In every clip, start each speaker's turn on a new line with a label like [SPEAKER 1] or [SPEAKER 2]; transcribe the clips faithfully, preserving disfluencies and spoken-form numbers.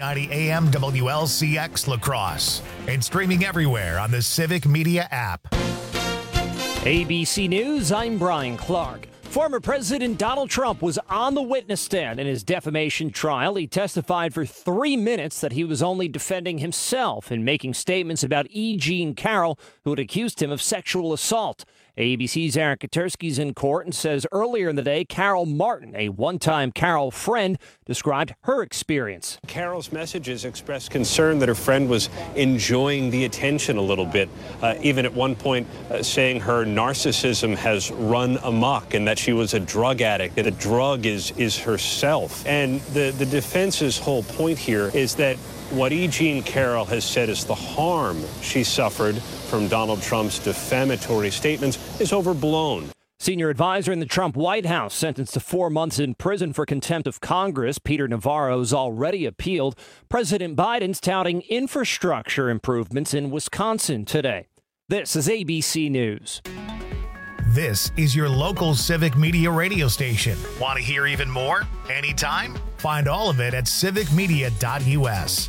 [SPEAKER 1] ninety A M W L C X La Crosse and streaming everywhere on the Civic Media app.
[SPEAKER 2] A B C News, I'm Brian Clark. Former President Donald Trump was on the witness stand in his defamation trial. He testified for three minutes that he was only defending himself and making statements about E. Jean Carroll, who had accused him of sexual assault. A B C's Aaron Katersky's in court and says earlier in the day, Carol Martin, a one-time Carol friend, described her experience.
[SPEAKER 3] Carol's messages expressed concern that her friend was enjoying the attention a little bit, uh, even at one point uh, saying her narcissism has run amok and that she was a drug addict, that the drug is, is herself. And the, the defense's whole point here is that what E. Jean Carroll has said is the harm she suffered from Donald Trump's defamatory statements is overblown.
[SPEAKER 2] Senior advisor in the Trump White House sentenced to four months in prison for contempt of Congress. Peter Navarro's already appealed. President Biden's touting infrastructure improvements in Wisconsin today. This is A B C News.
[SPEAKER 1] This is your local Civic Media radio station. Want to hear even more? Anytime? Find all of it at civic media dot U S.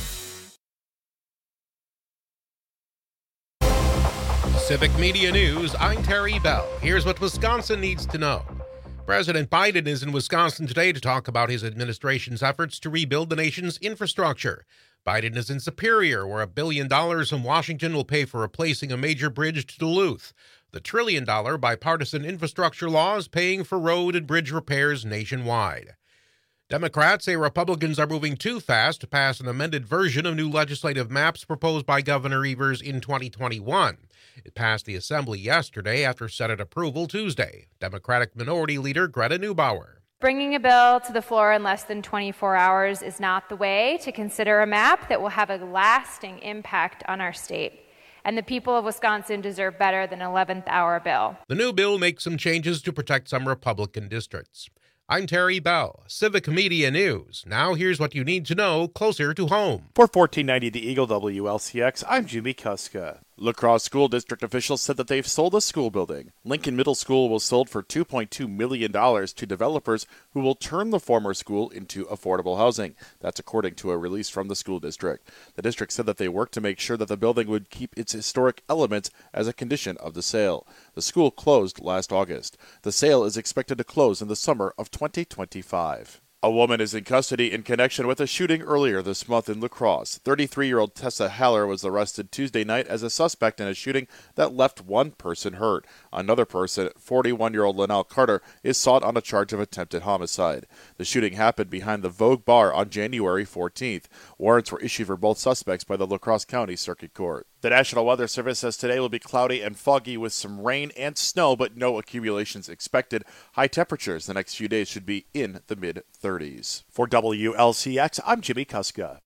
[SPEAKER 4] Civic Media News, I'm Terry Bell. Here's what Wisconsin needs to know. President Biden is in Wisconsin today to talk about his administration's efforts to rebuild the nation's infrastructure. Biden is in Superior, where a billion dollars from Washington will pay for replacing a major bridge to Duluth. The trillion-dollar bipartisan infrastructure law is paying for road and bridge repairs nationwide. Democrats say Republicans are moving too fast to pass an amended version of new legislative maps proposed by Governor Evers in twenty twenty-one. It passed the Assembly yesterday after Senate approval Tuesday. Democratic Minority Leader Greta Neubauer.
[SPEAKER 5] Bringing a bill to the floor in less than twenty-four hours is not the way to consider a map that will have a lasting impact on our state. And the people of Wisconsin deserve better than an eleventh hour bill.
[SPEAKER 4] The new bill makes some changes to protect some Republican districts. I'm Terry Bell, Civic Media News. Now here's what you need to know closer to home.
[SPEAKER 6] For fourteen ninety The Eagle W L C X, I'm Jimmy Kuska. La Crosse School District officials said that they've sold a school building. Lincoln Middle School was sold for two point two million dollars to developers who will turn the former school into affordable housing. That's according to a release from the school district. The district said that they worked to make sure that the building would keep its historic elements as a condition of the sale. The school closed last August. The sale is expected to close in the summer of twenty twenty-five. A woman is in custody in connection with a shooting earlier this month in La Crosse. thirty-three-year-old Tessa Haller was arrested Tuesday night as a suspect in a shooting that left one person hurt. Another person, forty-one-year-old Linnell Carter, is sought on a charge of attempted homicide. The shooting happened behind the Vogue Bar on January fourteenth. Warrants were issued for both suspects by the La Crosse County Circuit Court. The National Weather Service says today will be cloudy and foggy with some rain and snow, but no accumulations expected. High temperatures the next few days should be in the mid-thirties. For W L C X, I'm Jimmy Kuska.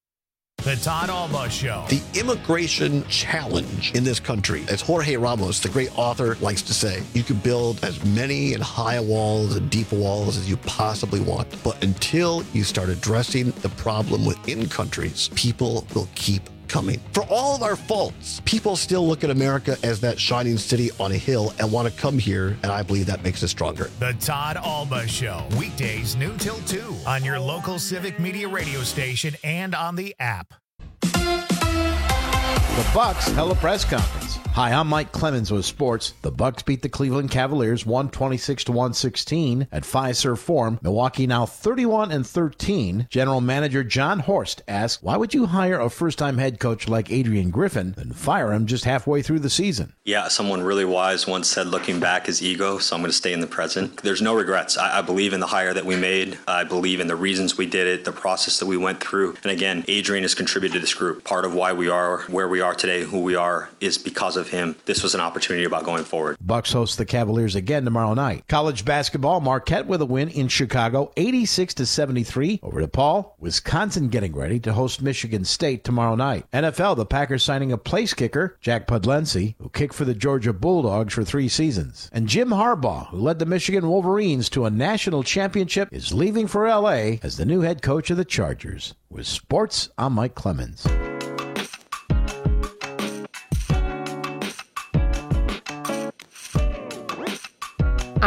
[SPEAKER 1] The Todd Alba Show.
[SPEAKER 7] The immigration challenge in this country, as Jorge Ramos, the great author, likes to say, you can build as many and high walls and deep walls as you possibly want. But until you start addressing the problem within countries, people will keep coming. For all of our faults, people still look at America as that shining city on a hill and want to come here, and I believe that makes us stronger.
[SPEAKER 1] The Todd Alba Show, weekdays noon till two on your local Civic Media radio station and on the app.
[SPEAKER 8] The Bucks held a press conference. Hi, I'm Mike Clemens with sports. The Bucks beat the Cleveland Cavaliers one twenty-six to one sixteen at Fiserv Forum. Milwaukee now thirty-one and thirteen. General Manager John Horst asked, why would you hire a first-time head coach like Adrian Griffin and fire him just halfway through the season?
[SPEAKER 9] Yeah, someone really wise once said looking back is ego, so I'm going to stay in the present. There's no regrets. I, I believe in the hire that we made. I believe in the reasons we did it, the process that we went through. And again, Adrian has contributed to this group. Part of why we are where we are today, who we are, is because of him. This was an opportunity about going forward.
[SPEAKER 8] Bucks host the Cavaliers again tomorrow night. College basketball, Marquette with a win in Chicago, eighty-six to seventy-three over DePaul. Wisconsin getting ready to host Michigan State tomorrow night. N F L, the Packers signing a place kicker, Jack Pudlency, who kicked for the Georgia Bulldogs for three seasons. And Jim Harbaugh, who led the Michigan Wolverines to a national championship, is leaving for L A as the new head coach of the Chargers. With sports, I'm Mike Clemens.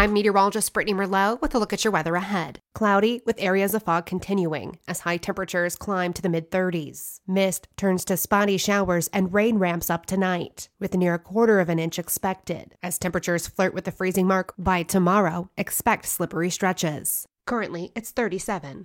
[SPEAKER 10] I'm meteorologist Brittany Merlot with a look at your weather ahead. Cloudy with areas of fog continuing as high temperatures climb to the mid thirties. Mist turns to spotty showers and rain ramps up tonight, with near a quarter of an inch expected. As temperatures flirt with the freezing mark by tomorrow, expect slippery stretches. Currently, it's thirty-seven.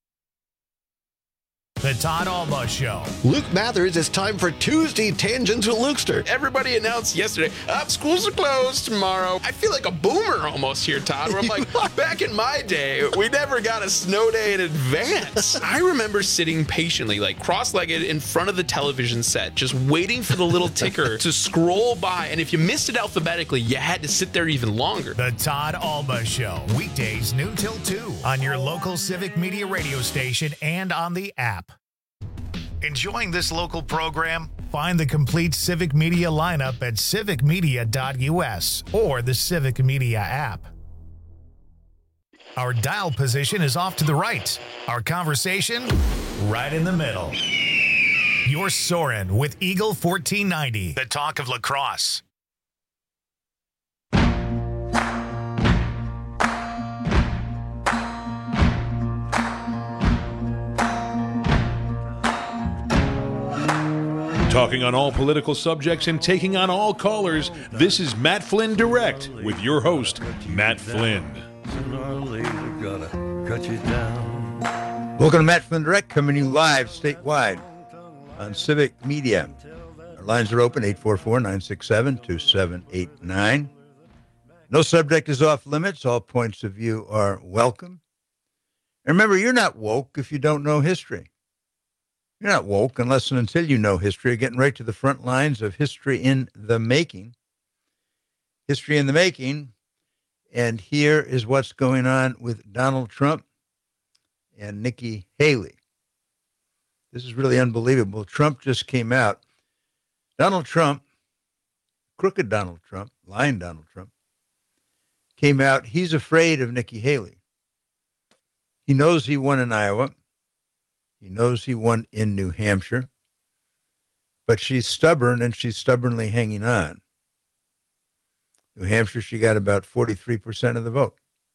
[SPEAKER 1] The Todd Alba Show.
[SPEAKER 7] Luke Mathers, it's time for Tuesday Tangents with Lukester.
[SPEAKER 11] Everybody announced yesterday, up, oh, schools are closed tomorrow. I feel like a boomer almost here, Todd, where I'm like, back in my day, we never got a snow day in advance. I remember sitting patiently, like cross-legged in front of the television set, just waiting for the little ticker to scroll by. And if you missed it alphabetically, you had to sit there even longer.
[SPEAKER 1] The Todd Alba Show. Weekdays noon till two on your local Civic Media radio station and on the app. Enjoying this local program? Find the complete Civic Media lineup at civic media dot u s or the Civic Media app. Our dial position is off to the right. Our conversation, right in the middle. You're soaring with Eagle fourteen ninety, the talk of lacrosse.
[SPEAKER 12] Talking on all political subjects and taking on all callers, this is Matt Flynn Direct with your host, Matt Flynn.
[SPEAKER 13] Welcome to Matt Flynn Direct, coming to you live statewide on Civic Media. Our lines are open, eight four four, nine six seven, two seven eight nine. No subject is off limits. All points of view are welcome. And remember, you're not woke if you don't know history. You're not woke unless and until you know history. You're getting right to the front lines of history in the making. History in the making. And here is what's going on with Donald Trump and Nikki Haley. This is really unbelievable. Trump just came out. Donald Trump, crooked Donald Trump, lying Donald Trump, came out. He's afraid of Nikki Haley. He knows he won in Iowa. He knows he won in New Hampshire, but she's stubborn and she's stubbornly hanging on. New Hampshire, she got about forty-three percent of the vote.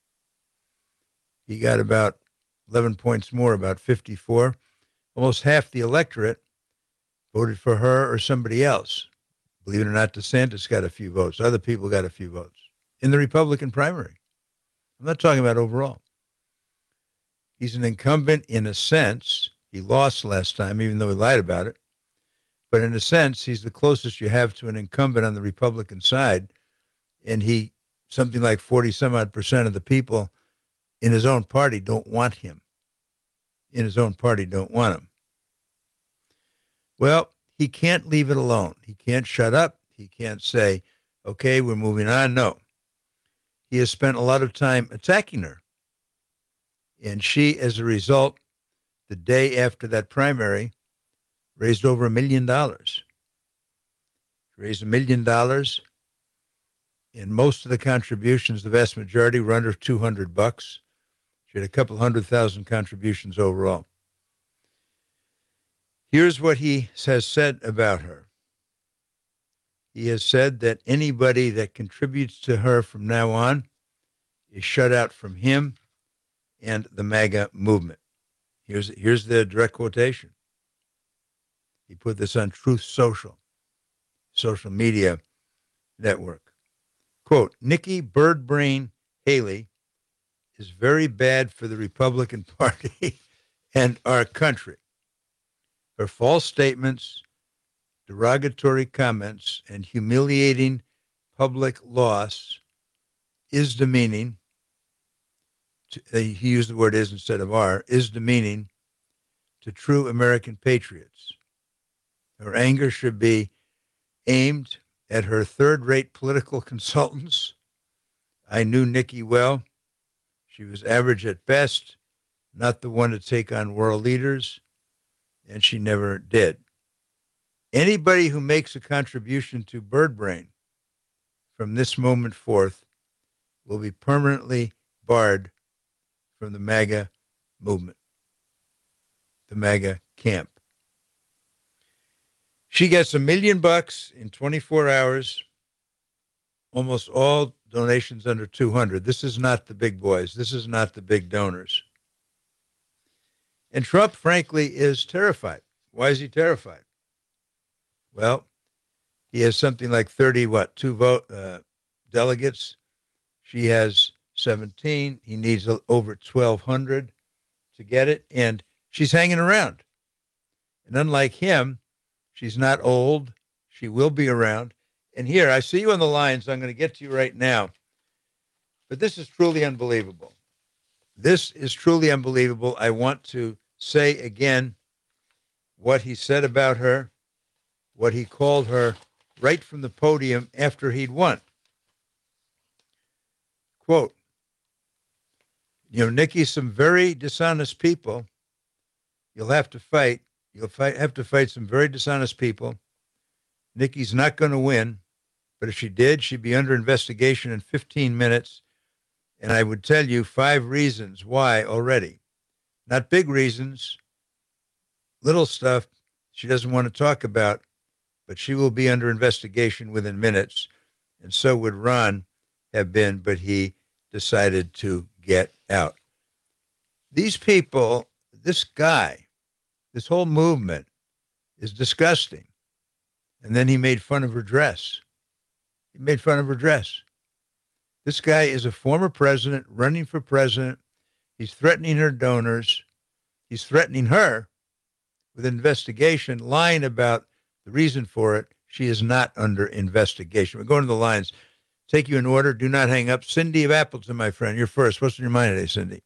[SPEAKER 13] He got about eleven points more, about fifty-four. Almost half the electorate voted for her or somebody else. Believe it or not, DeSantis got a few votes. Other people got a few votes in the Republican primary. I'm not talking about overall. He's an incumbent in a sense. He lost last time, even though he lied about it. But in a sense, he's the closest you have to an incumbent on the Republican side. And he, something like forty some odd percent of the people in his own party don't want him. In his own party don't want him. Well, he can't leave it alone. He can't shut up. He can't say, okay, we're moving on. No. He has spent a lot of time attacking her. And she, as a result, the day after that primary, raised over a million dollars. Raised a million dollars. And most of the contributions, the vast majority, were under two hundred bucks. She had a couple hundred thousand contributions overall. Here's what he has said about her. He has said that anybody that contributes to her from now on is shut out from him and the MAGA movement. Here's, here's the direct quotation. He put this on Truth Social, social media network. Quote, Nikki Birdbrain Haley is very bad for the Republican Party and our country. Her false statements, derogatory comments, and humiliating public loss is demeaning. He used the word is instead of are, is demeaning to true American patriots. Her anger should be aimed at her third-rate political consultants. I knew Nikki well. She was average at best, not the one to take on world leaders, and she never did. Anybody who makes a contribution to Birdbrain from this moment forth will be permanently barred from the MAGA movement, the MAGA camp. She gets a million bucks in twenty-four hours almost all donations under two hundred. This is not the big boys. This is not the big donors. And Trump, frankly, is terrified. Why is he terrified? Well, he has something like thirty, what, two vote uh, delegates. She has seventeen. He needs over twelve hundred to get it. And she's hanging around. And unlike him, she's not old. She will be around. And here, I see you on the line, so I'm going to get to you right now. But this is truly unbelievable. This is truly unbelievable. I want to say again what he said about her, what he called her right from the podium after he'd won. Quote, you know, Nikki, some very dishonest people you'll have to fight. You'll fight, have to fight some very dishonest people. Nikki's not going to win, but if she did, she'd be under investigation in fifteen minutes. And I would tell you five reasons why already. Not big reasons, little stuff she doesn't want to talk about, but she will be under investigation within minutes. And so would Ron have been, but he decided to get out. These people, this guy, this whole movement is disgusting. And then he made fun of her dress. He made fun of her dress. This guy is a former president running for president. He's threatening her donors. He's threatening her with investigation, lying about the reason for it. She is not under investigation. We're going to the lines. Take you in order. Do not hang up. Cindy of Appleton, my friend, you're first. What's on your mind today, Cindy?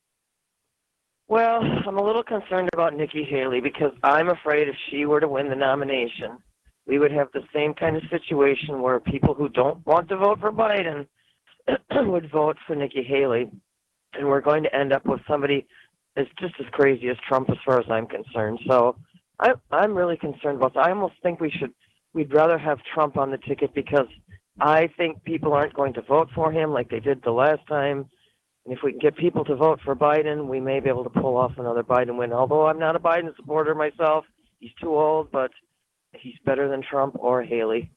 [SPEAKER 14] Well, I'm a little concerned about Nikki Haley because I'm afraid if she were to win the nomination, we would have the same kind of situation where people who don't want to vote for Biden would vote for Nikki Haley, and we're going to end up with somebody that's just as crazy as Trump as far as I'm concerned. So I, I'm really concerned about that. I almost think we should, we'd rather have Trump on the ticket because I think people aren't going to vote for him like they did the last time. And if we can get people to vote for Biden, we may be able to pull off another Biden win. Although I'm not a Biden supporter myself, he's too old, but he's better than Trump or Haley.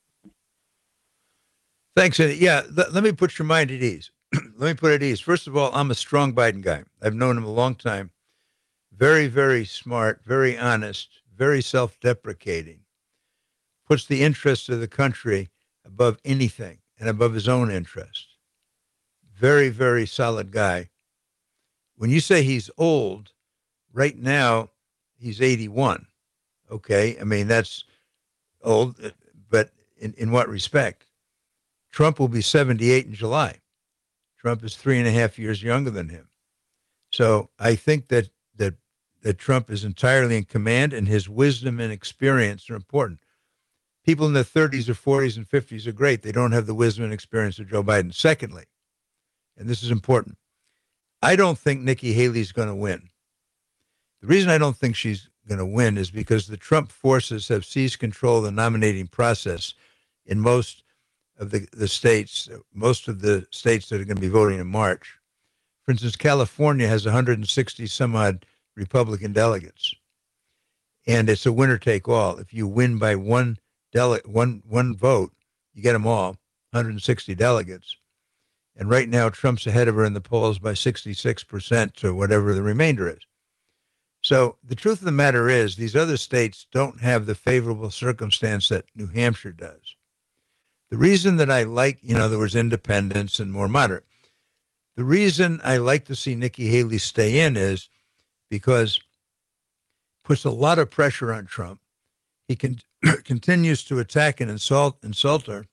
[SPEAKER 13] Thanks. Yeah, th- let me put your mind at ease. Let me put it at ease. First of all, I'm a strong Biden guy. I've known him a long time. Very, very smart, very honest, very self-deprecating. Puts the interests of the country above anything and above his own interest. Very, very solid guy. When you say he's old, right now he's eighty-one. Okay, I mean, that's old, but in, in what respect? Trump will be seventy-eight in July. Trump is three and a half years younger than him. So I think that that that Trump is entirely in command, and his wisdom and experience are important. People in their thirties or forties and fifties are great. They don't have the wisdom and experience of Joe Biden. Secondly, and this is important, I don't think Nikki Haley's going to win. The reason I don't think she's going to win is because the Trump forces have seized control of the nominating process in most of the, the states, most of the states that are going to be voting in March. For instance, California has one hundred sixty some odd Republican delegates, and it's a winner take all. If you win by one dele- one one vote, you get them all, one hundred sixty delegates. And right now, Trump's ahead of her in the polls by sixty-six percent or whatever the remainder is. So the truth of the matter is these other states don't have the favorable circumstance that New Hampshire does. The reason that I like, you know, there was independents and more moderate. The reason I like to see Nikki Haley stay in is because it puts a lot of pressure on Trump. He can, continues to attack and insult, insult her.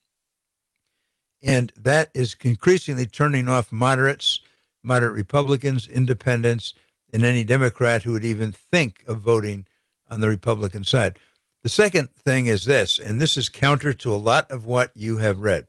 [SPEAKER 13] And that is increasingly turning off moderates, moderate Republicans, independents, and any Democrat who would even think of voting on the Republican side. The second thing is this, and this is counter to a lot of what you have read.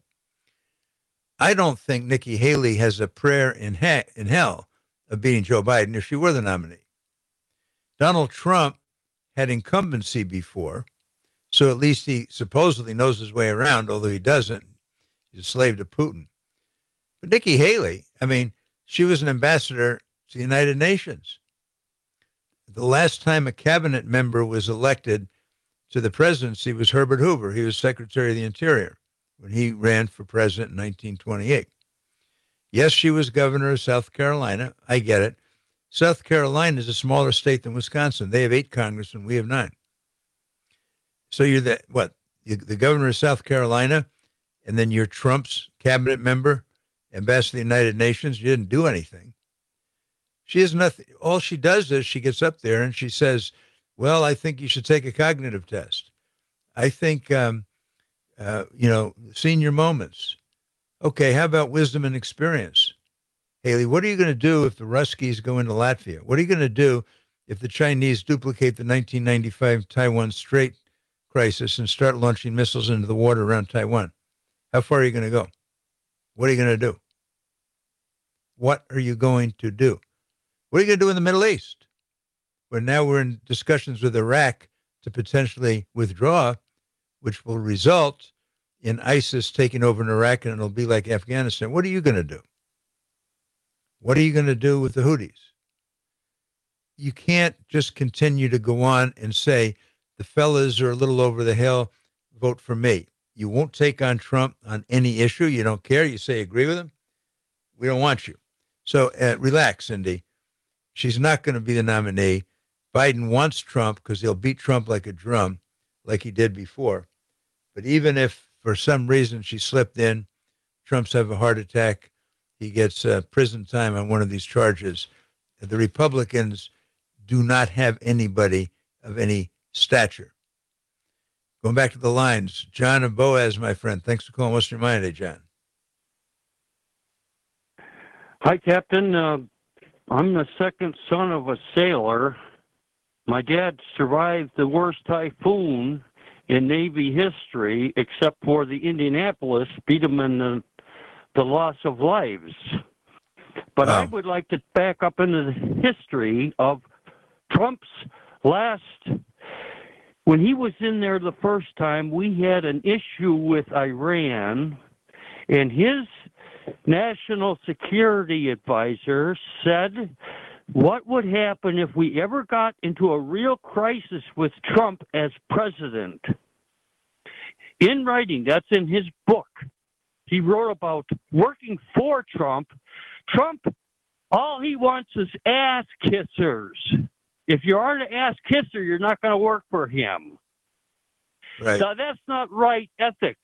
[SPEAKER 13] I don't think Nikki Haley has a prayer in, ha- in hell of beating Joe Biden if she were the nominee. Donald Trump had incumbency before, so at least he supposedly knows his way around, although he doesn't. He's a slave to Putin. But Nikki Haley, I mean, she was an ambassador to the United Nations. The last time a cabinet member was elected to the presidency was Herbert Hoover. He was Secretary of the Interior. when he ran for president in nineteen twenty-eight. Yes, she was governor of South Carolina. I get it. South Carolina is a smaller state than Wisconsin. They have eight congressmen. We have nine. So you're the, what, you're the governor of South Carolina, and then you're Trump's cabinet member, ambassador to the United Nations. You didn't do anything. She has nothing. All she does is she gets up there and she says, well, I think you should take a cognitive test. I think, um, uh, you know, senior moments. Okay, how about wisdom and experience? Haley, what are you going to do if the Ruskies go into Latvia? What are you going to do if the Chinese duplicate the nineteen ninety-five Taiwan Strait crisis and start launching missiles into the water around Taiwan? How far are you going to go? What are you going to do? What are you going to do? What are you going to do in the Middle East? Where now we're in discussions with Iraq to potentially withdraw, which will result in ISIS taking over in Iraq, and it'll be like Afghanistan. What are you going to do? What are you going to do with the Houthis? You can't just continue to go on and say, the fellas are a little over the hill, vote for me. You won't take on Trump on any issue. You don't care. You say agree with him. We don't want you. So uh, relax, Cindy. She's not going to be the nominee. Biden wants Trump because he'll beat Trump like a drum, like he did before. But even if for some reason she slipped in, Trump's have a heart attack, he gets uh, prison time on one of these charges. The Republicans do not have anybody of any stature. Going back to the lines, John and Boaz, my friend. Thanks for calling. What's your mind today, John?
[SPEAKER 15] Hi, Captain. Uh, I'm the second son of a sailor. My dad survived the worst typhoon in Navy history, except for the Indianapolis, beat him in the, the loss of lives. But
[SPEAKER 13] wow.
[SPEAKER 15] I would like to back up into the history of Trump's last... When he was in there the first time, we had an issue with Iran, and his national security advisor said, what would happen if we ever got into a real crisis with Trump as president? In writing, that's in his book. He wrote about working for Trump. Trump, all he wants is ass kissers. If you are an ass kisser, you're not going to work for him.
[SPEAKER 13] Right.
[SPEAKER 15] Now, that's not right ethics.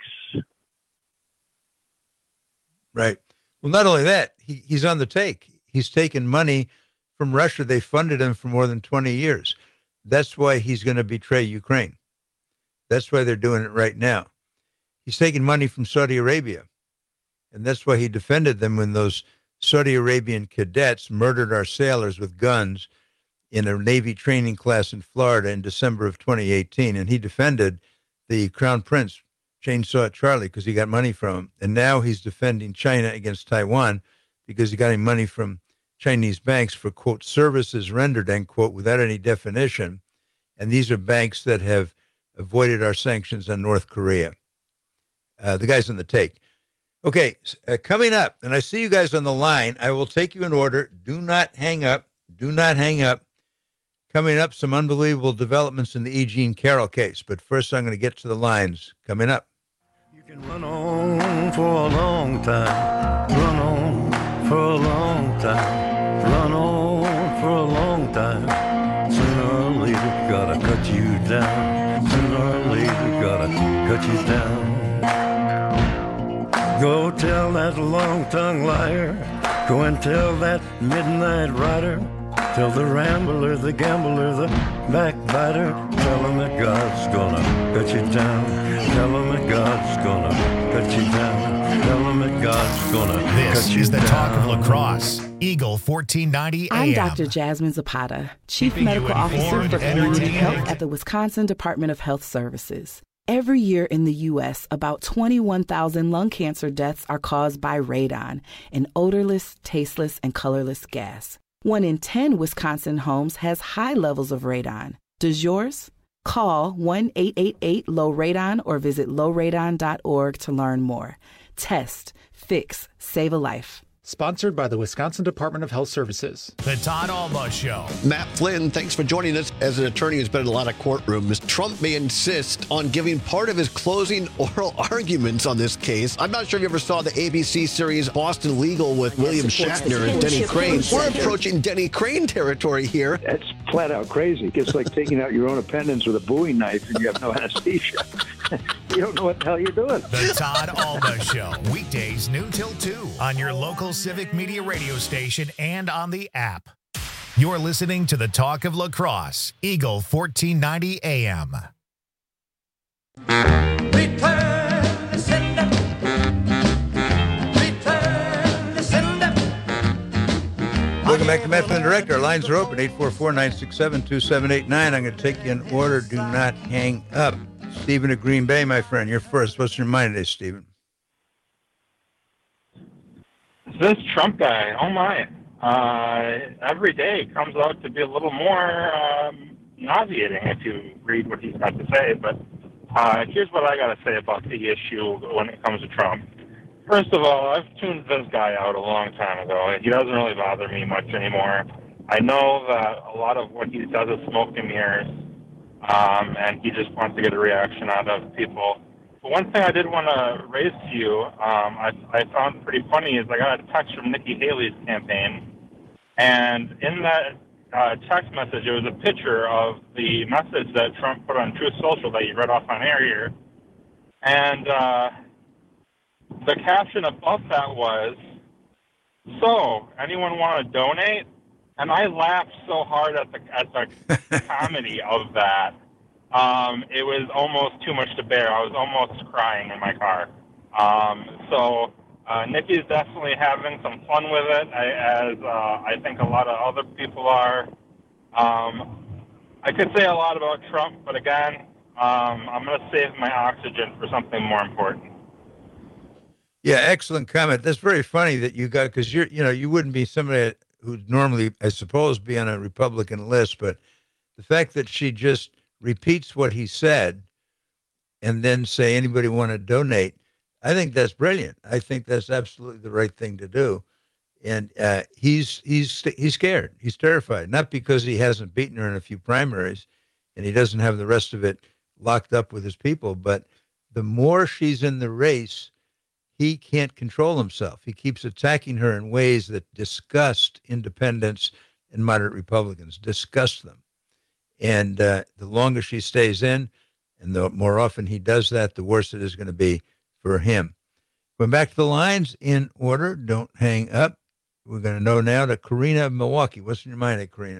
[SPEAKER 13] Right. Well, not only that, he, he's on the take. He's taken money from Russia. They funded him for more than twenty years. That's why he's going to betray Ukraine. That's why they're doing it right now. He's taking money from Saudi Arabia. And that's why he defended them when those Saudi Arabian cadets murdered our sailors with guns in a Navy training class in Florida in December of twenty eighteen. And he defended the Crown Prince, Chainsaw Charlie, because he got money from him. And now he's defending China against Taiwan because he got him money from Chinese banks for, quote, services rendered, end quote, without any definition. And these are banks that have avoided our sanctions on North Korea. Uh, the guy's on the take. Okay, uh, coming up, and I see you guys on the line. I will take you in order. Do not hang up. Do not hang up. Coming up, some unbelievable developments in the E. Jean Carroll case. But first, I'm going to get to the lines. Coming up.
[SPEAKER 16] You can run on for a long time. Run on for a long time. Run on for a long time. Sooner or later, gotta cut you down. Sooner or later, gotta cut you down. Go tell that long-tongued liar. Go and tell that midnight rider. Tell the rambler, the gambler, the backbiter. Tell him that God's gonna cut you down. Tell him that God's gonna cut you down. Tell him that God's gonna
[SPEAKER 1] this
[SPEAKER 16] cut you down.
[SPEAKER 1] This is the talk of La Crosse. Eagle fourteen ninety A M.
[SPEAKER 17] I'm Doctor Jasmine Zapata, Chief
[SPEAKER 1] Keeping
[SPEAKER 17] Medical Officer for Community Health at the Wisconsin Department of Health Services. Every year in the U S, about twenty-one thousand lung cancer deaths are caused by radon, an odorless, tasteless, and colorless gas. One in ten Wisconsin homes has high levels of radon. Does yours? Call one eight eight eight low radon or visit low radon dot org to learn more. Test, fix, save a life.
[SPEAKER 18] Sponsored by the Wisconsin Department of Health Services.
[SPEAKER 1] The Todd Alba Show.
[SPEAKER 7] Matt Flynn, thanks for joining us. As an attorney who's been in a lot of courtrooms, Trump may insist on giving part of his closing oral arguments on this case. I'm not sure if you ever saw the A B C series Boston Legal with William Shatner and Denny Crane. We're approaching Denny Crane territory here.
[SPEAKER 19] That's flat out crazy. It's like taking out your own appendix with a Bowie knife and you have no anesthesia. You don't know what the hell you're doing.
[SPEAKER 1] The Todd Alba Show. Weekdays noon till two on your local Civic Media radio station and on the app. You're listening to the Talk of La Crosse, Eagle fourteen ninety A M.
[SPEAKER 20] Return the sender. Return the sender.
[SPEAKER 13] Welcome back to Matt Flynn Direct. Our lines are open, eight four four, nine six seven, two seven eight nine. I'm going to take you in order. Do not hang up. Stephen of Green Bay, my friend, you're first. What's your mind today, Stephen?
[SPEAKER 21] This Trump guy, oh my, uh, every day comes out to be a little more um, nauseating if you read what he's got to say. But uh, here's what I got to say about the issue when it comes to Trump. First of all, I've tuned this guy out a long time ago. He doesn't really bother me much anymore. I know that a lot of what he does is smoke and mirrors. Um, and he just wants to get a reaction out of people. But one thing I did want to raise to you, um, I, I found pretty funny, is I got a text from Nikki Haley's campaign, and in that uh, text message, it was a picture of the message that Trump put on Truth Social that you read off on air here, and uh, the caption above that was, "So, anyone want to donate?" And I laughed so hard at the at the comedy of that. Um, it was almost too much to bear. I was almost crying in my car. Um, so uh, Nikki's definitely having some fun with it, I, as uh, I think a lot of other people are. Um, I could say a lot about Trump, but again, um, I'm going to save my oxygen for something more important.
[SPEAKER 13] Yeah, excellent comment. That's very funny that you got, because you're, you know, you wouldn't be somebody that, who'd normally, I suppose, be on a Republican list, but the fact that she just repeats what he said and then say, anybody want to donate, I think that's brilliant. I think that's absolutely the right thing to do. And uh, he's he's he's scared. He's terrified, not because he hasn't beaten her in a few primaries and he doesn't have the rest of it locked up with his people, but the more she's in the race, he can't control himself. He keeps attacking her in ways that disgust independents and moderate Republicans, disgust them. And uh, the longer she stays in, and the more often he does that, the worse it is going to be for him. Going back to the lines in order, don't hang up. We're going to know now to Karina of Milwaukee. What's in your mind, Karina?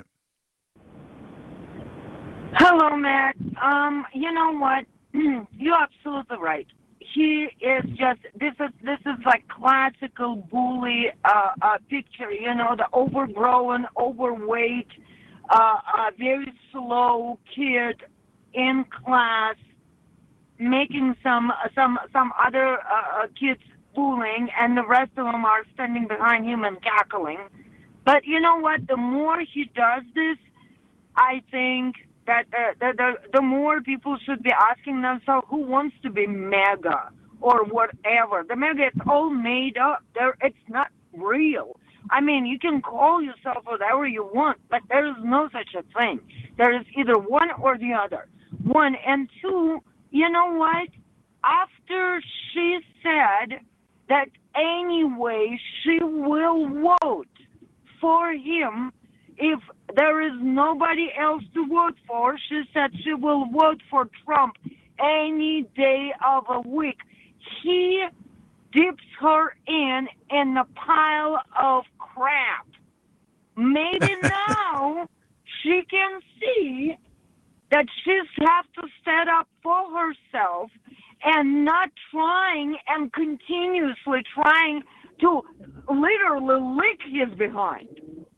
[SPEAKER 22] Hello, Matt. Um, you know what? You're absolutely right. He is just, this is this is like classical bully uh, uh, picture, you know, the overgrown, overweight, uh, uh, very slow kid in class making some some some other uh, kids bullying, and the rest of them are standing behind him and cackling. But you know what? The more he does this, I think that uh, the, the the more people should be asking themselves, who wants to be MAGA or whatever? The MAGA, it's all made up. There, it's not real. I mean, you can call yourself whatever you want, but there is no such a thing. There is either one or the other. One, and two, you know what? After she said that anyway she will vote for him if there is nobody else to vote for, she said she will vote for Trump any day of a week. He dips her in in a pile of crap. Maybe now she can see that she's have to stand up for herself and not trying and continuously trying to literally lick his behind.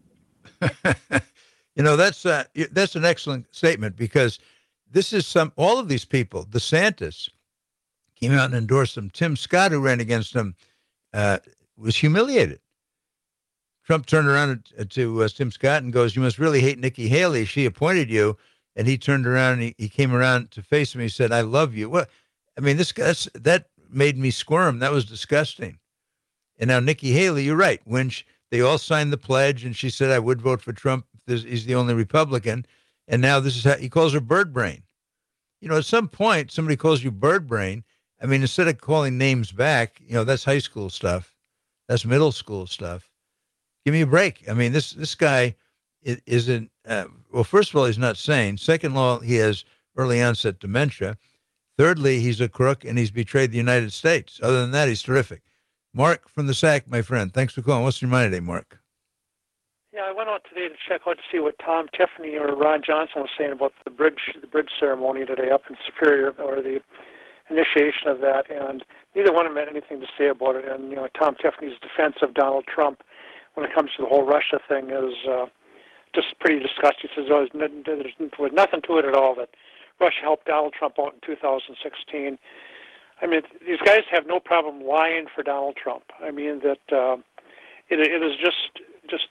[SPEAKER 13] You know, that's uh, that's an excellent statement, because this is some, all of these people, DeSantis came out and endorsed him. Tim Scott, who ran against him, uh, was humiliated. Trump turned around to, to uh, Tim Scott and goes, "You must really hate Nikki Haley. She appointed you." And he turned around and he, he came around to face him. He said, "I love you." Well, I mean, this that's, that made me squirm. That was disgusting. And now Nikki Haley, you're right. When she, they all signed the pledge, and she said, I would vote for Trump if he's the only Republican. And now this is how he calls her bird brain. You know, at some point, somebody calls you bird brain. I mean, instead of calling names back, you know, that's high school stuff. That's middle school stuff. Give me a break. I mean, this this guy is, isn't, uh, well, first of all, he's not sane. Second of all, he has early onset dementia. Thirdly, he's a crook, and he's betrayed the United States. Other than that, he's terrific. Mark from the S A C, my friend. Thanks for calling. What's your mind today, Mark?
[SPEAKER 2] Yeah, I went out today to check out to see what Tom Tiffany or Ron Johnson was saying about the bridge the bridge ceremony today up in Superior, or the initiation of that, and neither one of them had anything to say about it. And, you know, Tom Tiffany's defense of Donald Trump when it comes to the whole Russia thing is uh, just pretty disgusting. He says, oh, there's, there's nothing to it at all, that Russia helped Donald Trump out in two thousand sixteen. I mean, these guys have no problem lying for Donald Trump. I mean, that uh, it, it is just, just,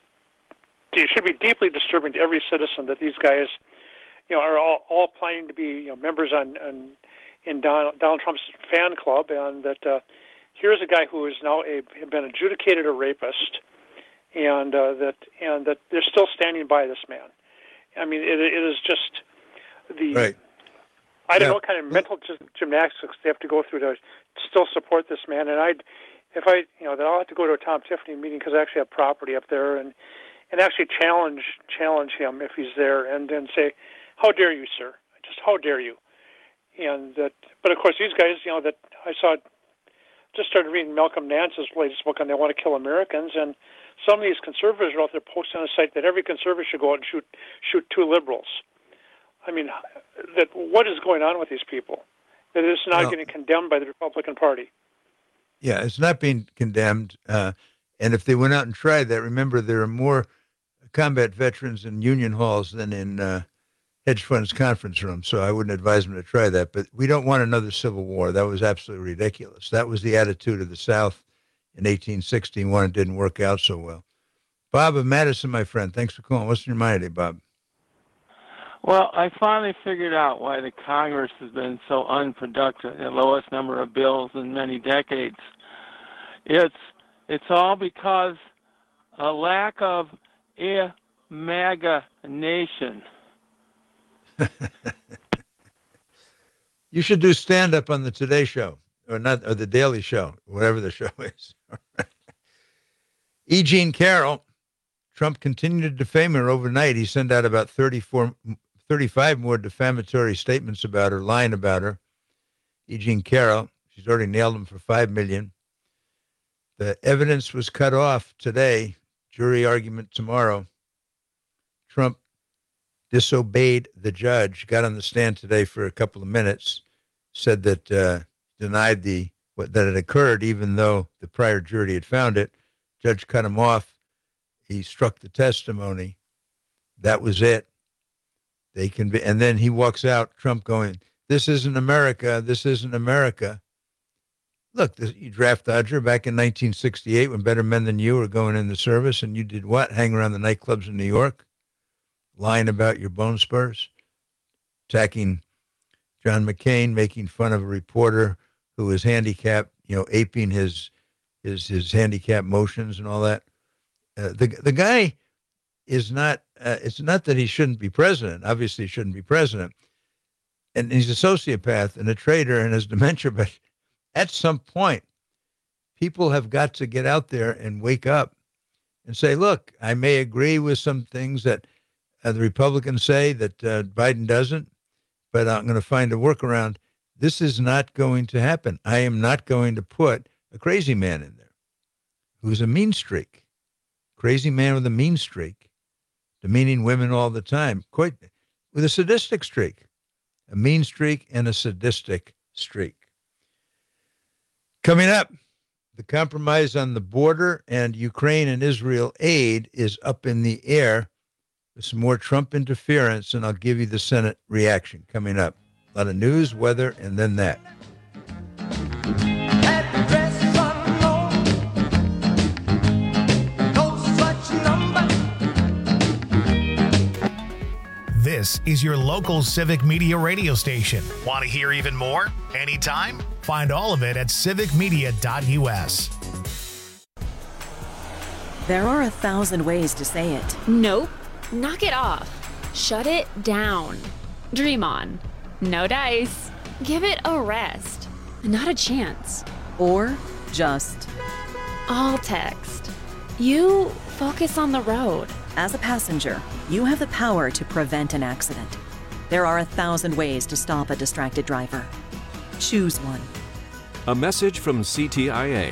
[SPEAKER 2] it should be deeply disturbing to every citizen that these guys, you know, are all, all planning to be, you know, members on, on in Donald, Donald Trump's fan club, and that uh, here's a guy who is now a, been adjudicated a rapist, and uh, that and that they're still standing by this man. I mean, it, it is just the.
[SPEAKER 13] Right.
[SPEAKER 2] I don't
[SPEAKER 13] Yeah.
[SPEAKER 2] know what kind of mental g- gymnastics they have to go through to still support this man. And I'd, if I, you know, that I'll have to go to a Tom Tiffany meeting because I actually have property up there, and and actually challenge challenge him if he's there, and then say, "How dare you, sir? Just how dare you?" And that, but of course, these guys, you know, that I saw, just started reading Malcolm Nance's latest book on They Want to Kill Americans, and some of these conservatives are out there posting on a site that every conservative should go out and shoot shoot two liberals. I mean, that what is going on with these people? That it's not
[SPEAKER 13] Well-
[SPEAKER 2] getting condemned by the Republican Party.
[SPEAKER 13] Yeah, it's not being condemned. Uh, and if they went out and tried that, remember, there are more combat veterans in union halls than in uh, hedge funds conference rooms. So I wouldn't advise them to try that. But we don't want another civil war. That was absolutely ridiculous. That was the attitude of the South in eighteen sixty-one. It didn't work out so well. Bob of Madison, my friend, thanks for calling. What's in your mind today, Bob?
[SPEAKER 3] Well, I finally figured out why the Congress has been so unproductive, the lowest number of bills in many decades. It's it's all because a lack of a MAGA nation.
[SPEAKER 13] You should do stand-up on the Today Show, or not, or the Daily Show, whatever the show is. E. Jean Carroll, Trump continued to defame her overnight. He sent out about thirty-four, thirty-five more defamatory statements about her, lying about her. E. Jean Carroll, she's already nailed him for five million dollars. The evidence was cut off today, jury argument tomorrow. Trump disobeyed the judge, got on the stand today for a couple of minutes, said that, uh, denied the what, that it occurred, even though the prior jury had found it. Judge cut him off. He struck the testimony. That was it. They can be, and then he walks out, Trump going, "This isn't America. This isn't America." Look, this, you draft Dodger back in nineteen sixty-eight when better men than you were going in the service, and you did what? Hang around the nightclubs in New York, lying about your bone spurs, attacking John McCain, making fun of a reporter who was handicapped, you know, aping his his his handicap motions and all that. Uh, the the guy is not. Uh, it's not that he shouldn't be president. Obviously, he shouldn't be president, and he's a sociopath and a traitor and has dementia. But at some point, people have got to get out there and wake up and say, "Look, I may agree with some things that uh, the Republicans say that uh, Biden doesn't, but I'm going to find a workaround. This is not going to happen. I am not going to put a crazy man in there who's a mean streak, crazy man with a mean streak, demeaning women all the time, quite with a sadistic streak, a mean streak and a sadistic streak." Coming up, the compromise on the border and Ukraine and Israel aid is up in the air with some more Trump interference, and I'll give you the Senate reaction coming up. A lot of news, weather, and then that.
[SPEAKER 1] This is your local Civic Media radio station. Want to hear even more? Anytime? Find all of it at civic media dot u s.
[SPEAKER 4] There are a thousand ways to say it.
[SPEAKER 5] Nope. Knock it off. Shut it down. Dream on. No dice. Give it a rest. Not a chance.
[SPEAKER 4] Or just
[SPEAKER 5] all text. You focus on the road.
[SPEAKER 4] As a passenger, you have the power to prevent an accident. There are a thousand ways to stop a distracted driver. Choose one.
[SPEAKER 23] A message from C T I A.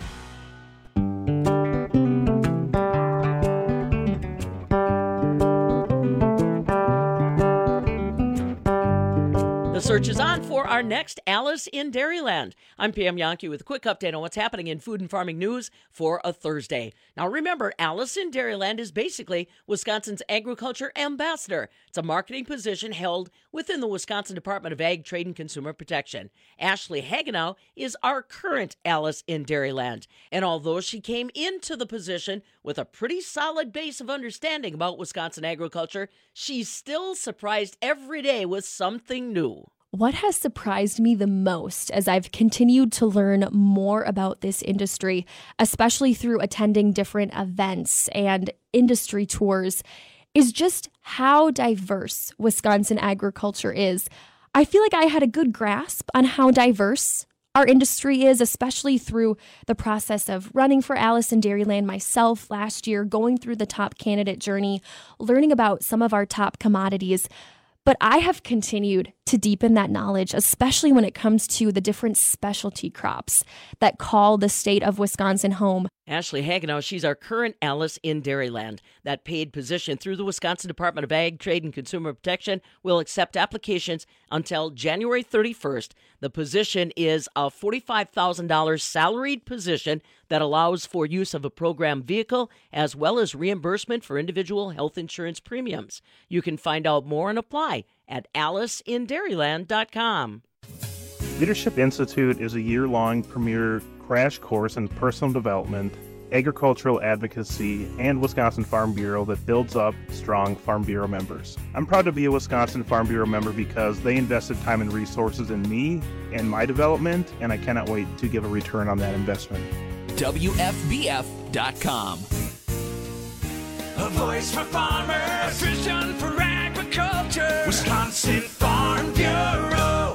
[SPEAKER 24] The search is on for our next Alice in Dairyland. I'm Pam Yankee with a quick update on what's happening in food and farming news for a Thursday. Now remember, Alice in Dairyland is basically Wisconsin's agriculture ambassador. It's a marketing position held within the Wisconsin Department of Ag, Trade, and Consumer Protection. Ashley Hagenow is our current Alice in Dairyland. And although she came into the position with a pretty solid base of understanding about Wisconsin agriculture, she's still surprised every day with something new.
[SPEAKER 25] What has surprised me the most as I've continued to learn more about this industry, especially through attending different events and industry tours, is just how diverse Wisconsin agriculture is. I feel like I had a good grasp on how diverse our industry is, especially through the process of running for Alice in Dairyland myself last year, going through the top candidate journey, learning about some of our top commodities. But I have continued to deepen that knowledge, especially when it comes to the different specialty crops that call the state of Wisconsin home.
[SPEAKER 24] Ashley Hagenow, she's our current Alice in Dairyland. That paid position through the Wisconsin Department of Ag, Trade, and Consumer Protection will accept applications until January thirty-first. The position is a forty-five thousand dollars salaried position that allows for use of a program vehicle as well as reimbursement for individual health insurance premiums. You can find out more and apply at alice in dairyland dot com.
[SPEAKER 26] Leadership Institute is a year-long premier crash course in personal development, agricultural advocacy, and Wisconsin Farm Bureau that builds up strong Farm Bureau members. I'm proud to be a Wisconsin Farm Bureau member because they invested time and resources in me and my development, and I cannot wait to give a return on that investment.
[SPEAKER 27] W F B F dot com.
[SPEAKER 20] A voice for farmers, a vision for agriculture. Wisconsin Farm Bureau.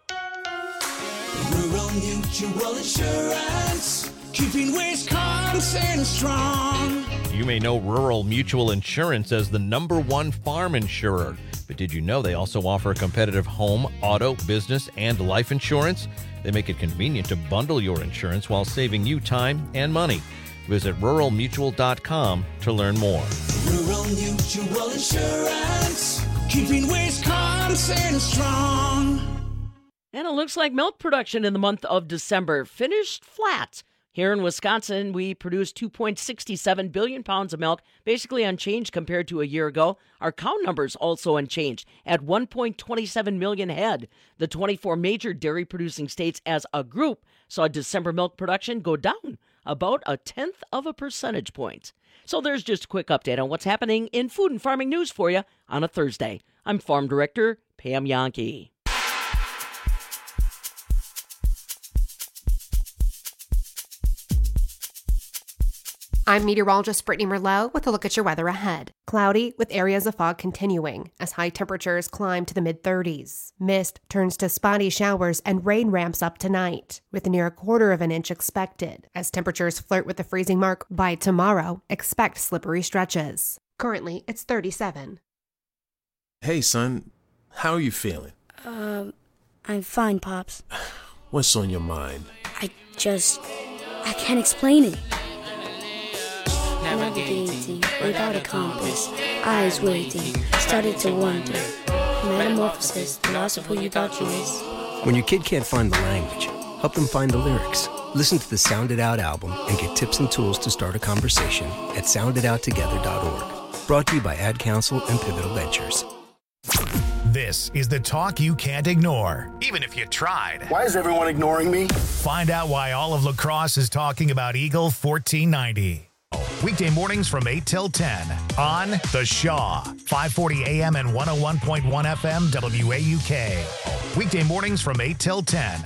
[SPEAKER 20] Rural Mutual Insurance, keeping Wisconsin strong.
[SPEAKER 28] You may know Rural Mutual Insurance as the number one farm insurer. But did you know they also offer competitive home, auto, business, and life insurance? They make it convenient to bundle your insurance while saving you time and money. Visit rural mutual dot com to learn more.
[SPEAKER 20] Rural Mutual Insurance, keeping Wisconsin strong.
[SPEAKER 24] And it looks like milk production in the month of December finished flat. Here in Wisconsin, we produced two point six seven billion pounds of milk, basically unchanged compared to a year ago. Our cow numbers also unchanged at one point two seven million head. The twenty-four major dairy-producing states as a group saw December milk production go down about a tenth of a percentage point. So there's just a quick update on what's happening in food and farming news for you on a Thursday. I'm Farm Director Pam Yankee.
[SPEAKER 10] I'm meteorologist Brittany Merlot with a look at your weather ahead. Cloudy with areas of fog continuing as high temperatures climb to the mid thirties. Mist turns to spotty showers and rain ramps up tonight, with near a quarter of an inch expected. As temperatures flirt with the freezing mark by tomorrow, expect slippery stretches. Currently, it's thirty-seven.
[SPEAKER 29] Hey, son. How are you feeling?
[SPEAKER 30] Um, I'm fine, Pops.
[SPEAKER 29] What's on your mind?
[SPEAKER 30] I just... I can't explain it. Navigating without a compass, eyes waiting, started to wonder. Metamorphosis, the loss of who you thought you was.
[SPEAKER 31] When your kid can't find the language, help them find the lyrics. Listen to the Sound It Out album and get tips and tools to start a conversation at sound it out together dot org. Brought to you by Ad Council and Pivotal Ventures.
[SPEAKER 1] This is the talk you can't ignore, even if you tried.
[SPEAKER 32] Why is everyone ignoring me?
[SPEAKER 1] Find out why all of La Crosse is talking about Eagle fourteen ninety. Weekday mornings from eight till ten on The Shaw, five forty A M and one oh one point one F M W A U K. Weekday mornings from eight till ten.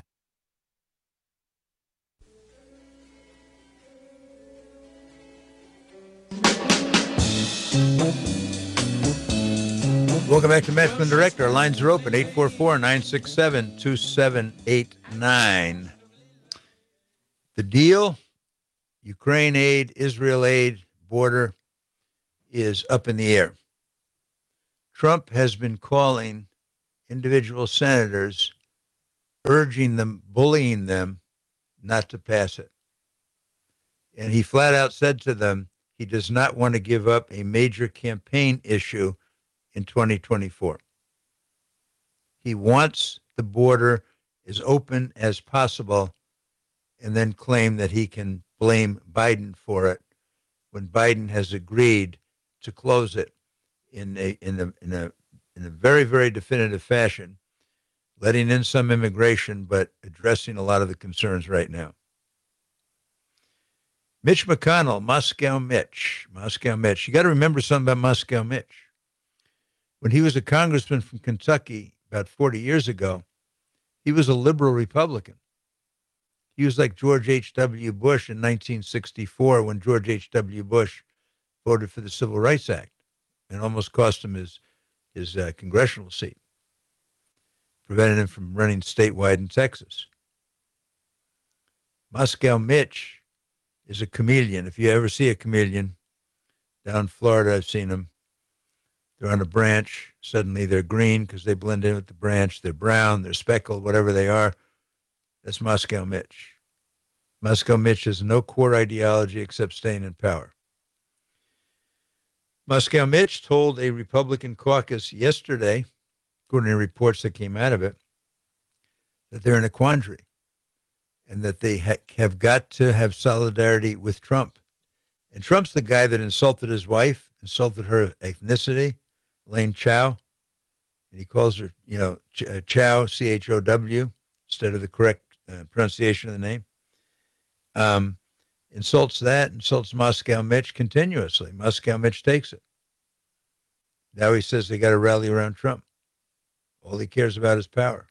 [SPEAKER 13] Welcome back to Matchman Direct. Our lines are open, eight four four, nine six seven, two seven eight nine. The deal, Ukraine aid, Israel aid, border, is up in the air. Trump has been calling individual senators, urging them, bullying them not to pass it. And he flat out said to them he does not want to give up a major campaign issue in twenty twenty-four. He wants the border as open as possible and then claim that he can blame Biden for it when Biden has agreed to close it in a in a in a in a very, very definitive fashion, letting in some immigration, but addressing a lot of the concerns right now. Mitch McConnell, Moscow Mitch, Moscow Mitch. You got to remember something about Moscow Mitch. When he was a congressman from Kentucky about forty years ago, he was a liberal Republican. He was like George H W. Bush in nineteen sixty-four when George H W. Bush voted for the Civil Rights Act and almost cost him his, his uh, congressional seat, prevented him from running statewide in Texas. Moscow Mitch is a chameleon. If you ever see a chameleon, down in Florida, I've seen them. They're on a branch. Suddenly they're green because they blend in with the branch. They're brown. They're speckled, whatever they are. That's Moscow Mitch. Moscow Mitch has no core ideology except staying in power. Moscow Mitch told a Republican caucus yesterday, according to reports that came out of it, that they're in a quandary and that they ha- have got to have solidarity with Trump. And Trump's the guy that insulted his wife, insulted her ethnicity, Elaine Chao, and he calls her, you know, Ch- uh, Chow, C H O W, instead of the correct uh, pronunciation of the name. Um, insults that, insults Moscow Mitch continuously. Moscow Mitch takes it. Now he says they got to rally around Trump. All he cares about is power.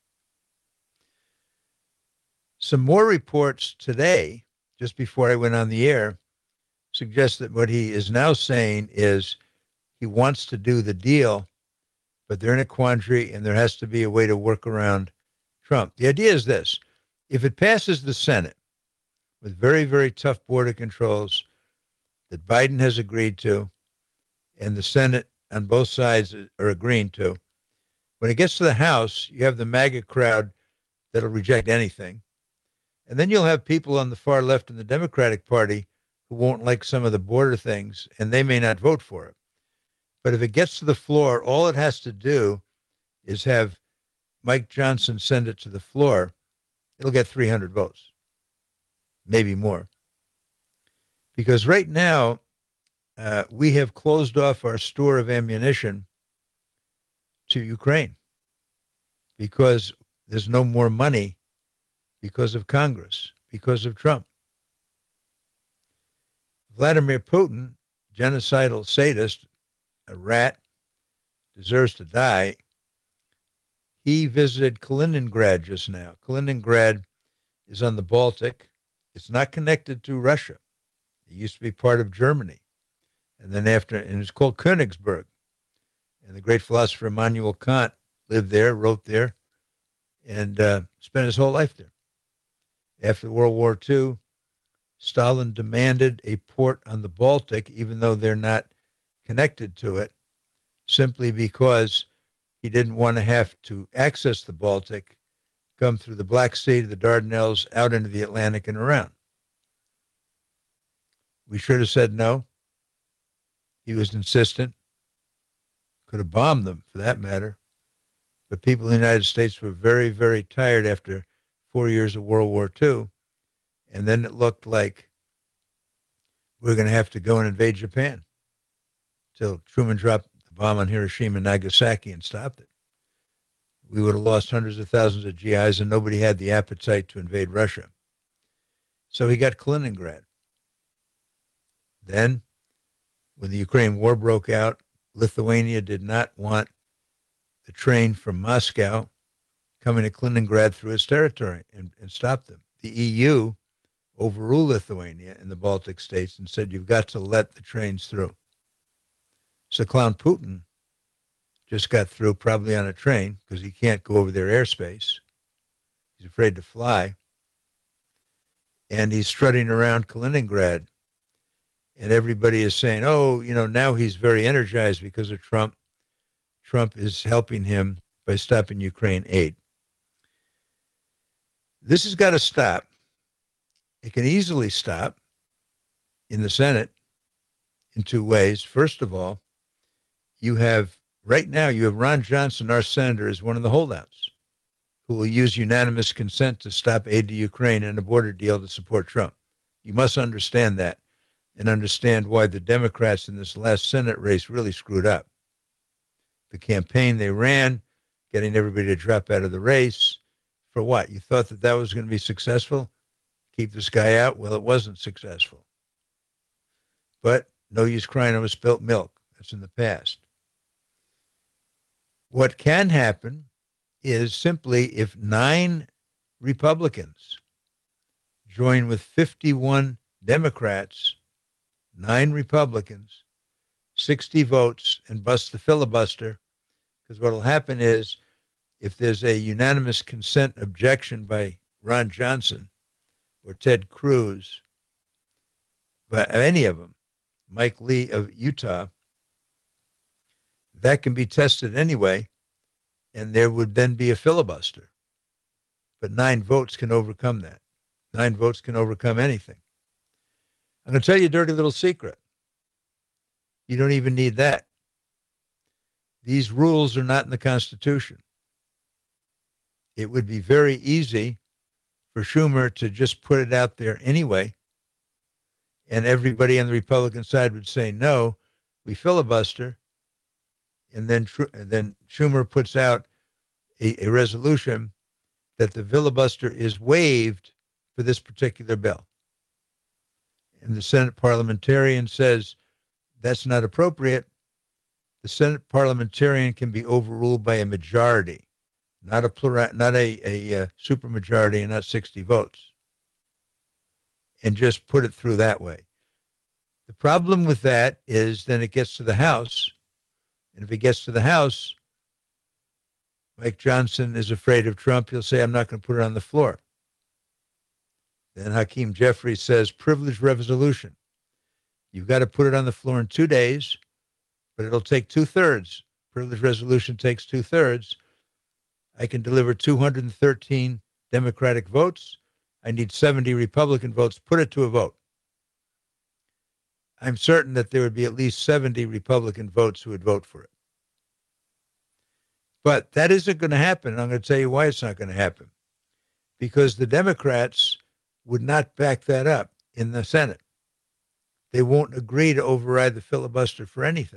[SPEAKER 13] Some more reports today, just before I went on the air, suggest that what he is now saying is he wants to do the deal, but they're in a quandary and there has to be a way to work around Trump. The idea is this. If it passes the Senate with very, very tough border controls that Biden has agreed to and the Senate on both sides are agreeing to, when it gets to the House, you have the MAGA crowd that'll reject anything. And then you'll have people on the far left in the Democratic Party who won't like some of the border things, and they may not vote for it. But if it gets to the floor, all it has to do is have Mike Johnson send it to the floor. It'll get three hundred votes, maybe more. Because right now, uh, we have closed off our store of ammunition to Ukraine because there's no more money because of Congress, because of Trump. Vladimir Putin, genocidal sadist, a rat, deserves to die. He visited Kaliningrad just now. Kaliningrad is on the Baltic. It's not connected to Russia. It used to be part of Germany. And then after, and it's called Königsberg. And the great philosopher Immanuel Kant lived there, wrote there, and uh, spent his whole life there. After World War Two, Stalin demanded a port on the Baltic, even though they're not connected to it, simply because he didn't want to have to access the Baltic, come through the Black Sea to the Dardanelles, out into the Atlantic and around. We should have said no. He was insistent. Could have bombed them, for that matter. But people in the United States were very, very tired after four years of World War Two. And then it looked like we we're going to have to go and invade Japan till Truman dropped the bomb on Hiroshima and Nagasaki and stopped it. We would have lost hundreds of thousands of G Is and nobody had the appetite to invade Russia. So he got Kaliningrad. Then, when the Ukraine war broke out, Lithuania did not want the train from Moscow coming to Kaliningrad through its territory and, and stopped them. The E U overruled Lithuania and the Baltic states and said, you've got to let the trains through. So clown Putin just got through, probably on a train, because he can't go over their airspace. He's afraid to fly. And he's strutting around Kaliningrad. And everybody is saying, oh, you know, now he's very energized because of Trump. Trump is helping him by stopping Ukraine aid. This has got to stop. It can easily stop in the Senate in two ways. First of all, you have, right now, you have Ron Johnson, our senator, as one of the holdouts, who will use unanimous consent to stop aid to Ukraine and a border deal to support Trump. You must understand that and understand why the Democrats in this last Senate race really screwed up. The campaign they ran, getting everybody to drop out of the race, for what? You thought that that was going to be successful? Keep this guy out? Well, it wasn't successful. But no use crying over spilt milk. That's in the past. What can happen is simply if nine Republicans join with fifty-one Democrats, nine Republicans, sixty votes, and bust the filibuster, because what will happen is if there's a unanimous consent objection by Ron Johnson or Ted Cruz, but any of them, Mike Lee of Utah, that can be tested anyway, and there would then be a filibuster. But nine votes can overcome that. Nine votes can overcome anything. I'm going to tell you a dirty little secret. You don't even need that. These rules are not in the Constitution. It would be very easy for Schumer to just put it out there anyway, and everybody on the Republican side would say, no, we filibuster, and then and then Schumer puts out a, a resolution that the filibuster is waived for this particular bill. And the Senate parliamentarian says that's not appropriate. The Senate parliamentarian can be overruled by a majority, not a plural, not a, a, a supermajority, and not sixty votes, and just put it through that way. The problem with that is then it gets to the House, and if it gets to the House, Mike Johnson is afraid of Trump. He'll say, I'm not going to put it on the floor. Then Hakeem Jeffries says, privileged resolution. You've got to put it on the floor in two days, but it'll take two-thirds. Privileged resolution takes two-thirds. I can deliver two hundred thirteen Democratic votes. I need seventy Republican votes. Put it to a vote. I'm certain that there would be at least seventy Republican votes who would vote for it. But that isn't going to happen, and I'm going to tell you why it's not going to happen. Because the Democrats would not back that up in the Senate. They won't agree to override the filibuster for anything.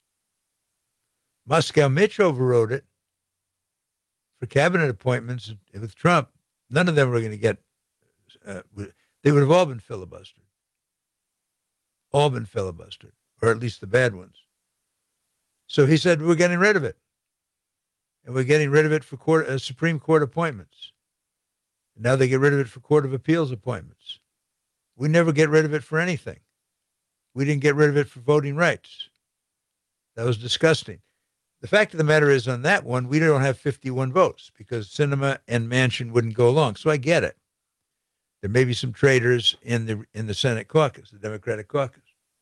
[SPEAKER 13] Moscow Mitch overrode it for cabinet appointments with Trump. None of them were going to get, uh, they would have all been filibustered. All been filibustered, or at least the bad ones. So he said, we're getting rid of it. And we're getting rid of it for court, uh, Supreme Court appointments. And now they get rid of it for Court of Appeals appointments. We never get rid of it for anything. We didn't get rid of it for voting rights. That was disgusting. The fact of the matter is, on that one, we don't have fifty-one votes because Sinema and Manchin wouldn't go along. So I get it. There may be some traitors in the in the Senate caucus, the Democratic caucus.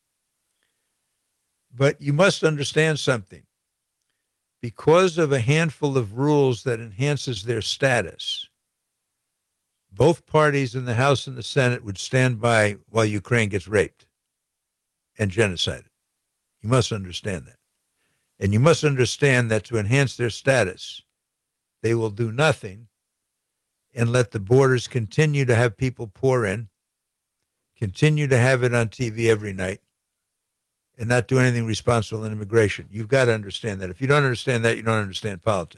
[SPEAKER 13] But you must understand something. Because of a handful of rules that enhances their status, both parties in the House and the Senate would stand by while Ukraine gets raped and genocided. You must understand that. And you must understand that to enhance their status, they will do nothing and let the borders continue to have people pour in, continue to have it on T V every night, and not do anything responsible in immigration. You've got to understand that. If you don't understand that, you don't understand politics.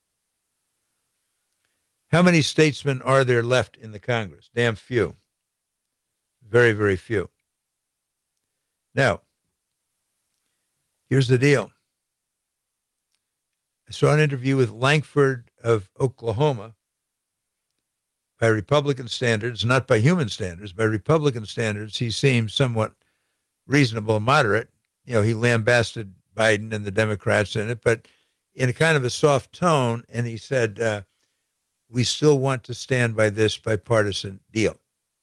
[SPEAKER 13] How many statesmen are there left in the Congress? Damn few. Very, very few. Now, here's the deal. I saw an interview with Lankford of Oklahoma. By Republican standards, not by human standards, by Republican standards, he seems somewhat reasonable and moderate. You know, he lambasted Biden and the Democrats in it, but in a kind of a soft tone. And he said, uh, we still want to stand by this bipartisan deal.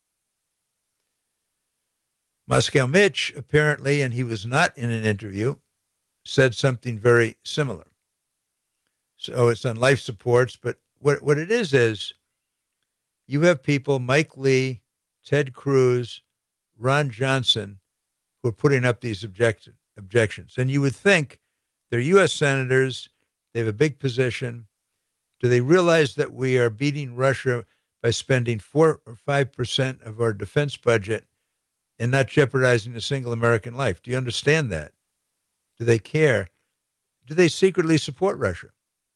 [SPEAKER 13] Moscow Mitch, apparently, and he was not in an interview, said something very similar. So it's on life supports, but what, what it is is you have people, Mike Lee, Ted Cruz, Ron Johnson, who are putting up these object- objections. And you would think they're U S senators, they have a big position. Do they realize that we are beating Russia by spending four or five percent of our defense budget and not jeopardizing a single American life? Do you understand that? Do they care? Do they secretly support Russia?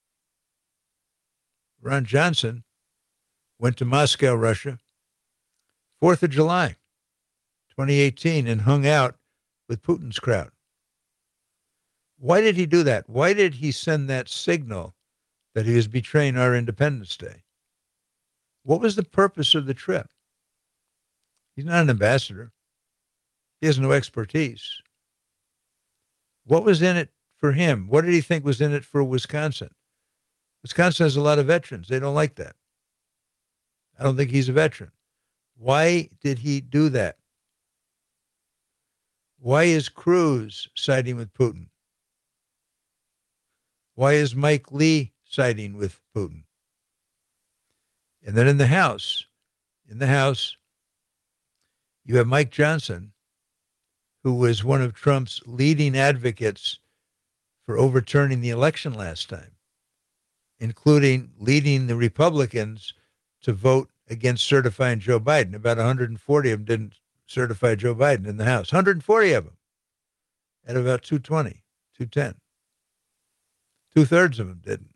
[SPEAKER 13] Ron Johnson went to Moscow, Russia, fourth of July, twenty eighteen, and hung out with Putin's crowd. Why did he do that? Why did he send that signal that he was betraying our Independence Day? What was the purpose of the trip? He's not an ambassador. He has no expertise. What was in it for him? What did he think was in it for Wisconsin? Wisconsin has a lot of veterans. They don't like that. I don't think he's a veteran. Why did he do that? Why is Cruz siding with Putin? Why is Mike Lee siding with Putin? And then in the House, in the House, you have Mike Johnson, who was one of Trump's leading advocates for overturning the election last time, including leading the Republicans to vote against certifying Joe Biden. About one hundred forty of them didn't certify Joe Biden in the House. one hundred forty of them at about two twenty, two ten. Two-thirds of them didn't.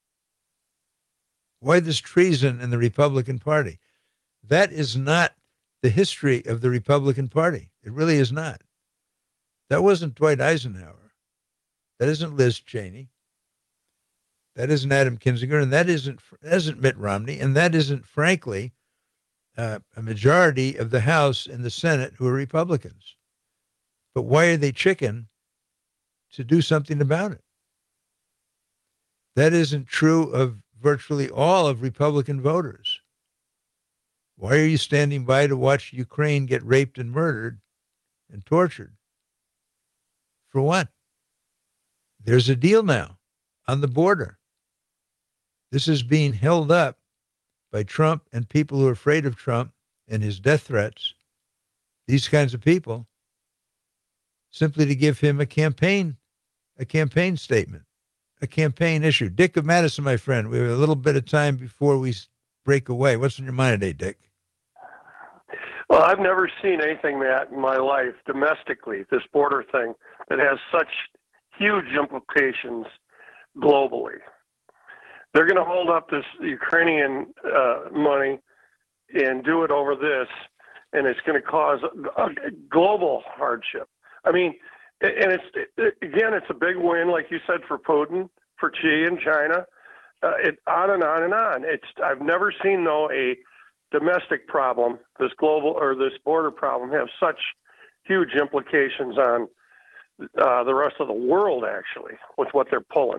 [SPEAKER 13] Why this treason in the Republican Party? That is not the history of the Republican Party. It really is not. That wasn't Dwight Eisenhower. That isn't Liz Cheney. That isn't Adam Kinzinger, and that isn't, that isn't Mitt Romney, and that isn't, frankly, uh, a majority of the House and the Senate who are Republicans. But why are they chicken to do something about it? That isn't true of virtually all of Republican voters. Why are you standing by to watch Ukraine get raped and murdered and tortured? For what? There's a deal now on the border. This is being held up by Trump and people who are afraid of Trump and his death threats, these kinds of people, simply to give him a campaign, a campaign statement, a campaign issue. Dick of Madison, my friend, we have a little bit of time before we break away. What's on your mind today, Dick?
[SPEAKER 6] Well, I've never seen anything, Matt, in my life domestically, this border thing, that has such huge implications globally. They're going to hold up this Ukrainian uh, money and do it over this, and it's going to cause a, a global hardship. I mean, and it's it, again, it's a big win, like you said, for Putin, for Xi in China, uh, it on and on and on. It's I've never seen though a domestic problem, this global or this border problem, have such huge implications on uh, the rest of the world. Actually, with what they're pulling.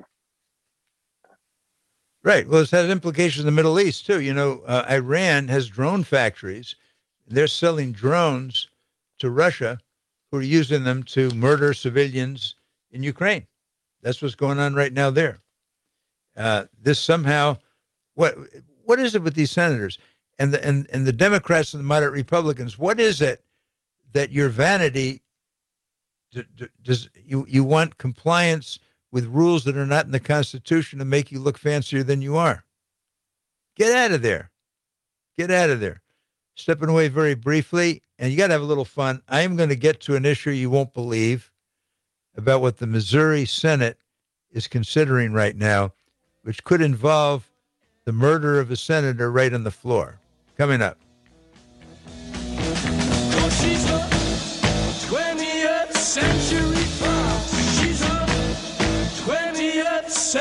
[SPEAKER 13] Right. Well, it has implications in the Middle East, too. You know, uh, Iran has drone factories. They're selling drones to Russia, who are using them to murder civilians in Ukraine. That's what's going on right now there. Uh, this somehow, what what is it with these senators and the and, and the Democrats and the moderate Republicans? What is it that your vanity, does you, you want compliance with rules that are not in the Constitution to make you look fancier than you are? Get out of there. Get out of there. Stepping away very briefly, and you got to have a little fun. I am going to get to an issue you won't believe about what the Missouri Senate is considering right now, which could involve the murder of a senator right on the floor. Coming up.
[SPEAKER 20] She's a twentieth century fox. She's a twentieth century.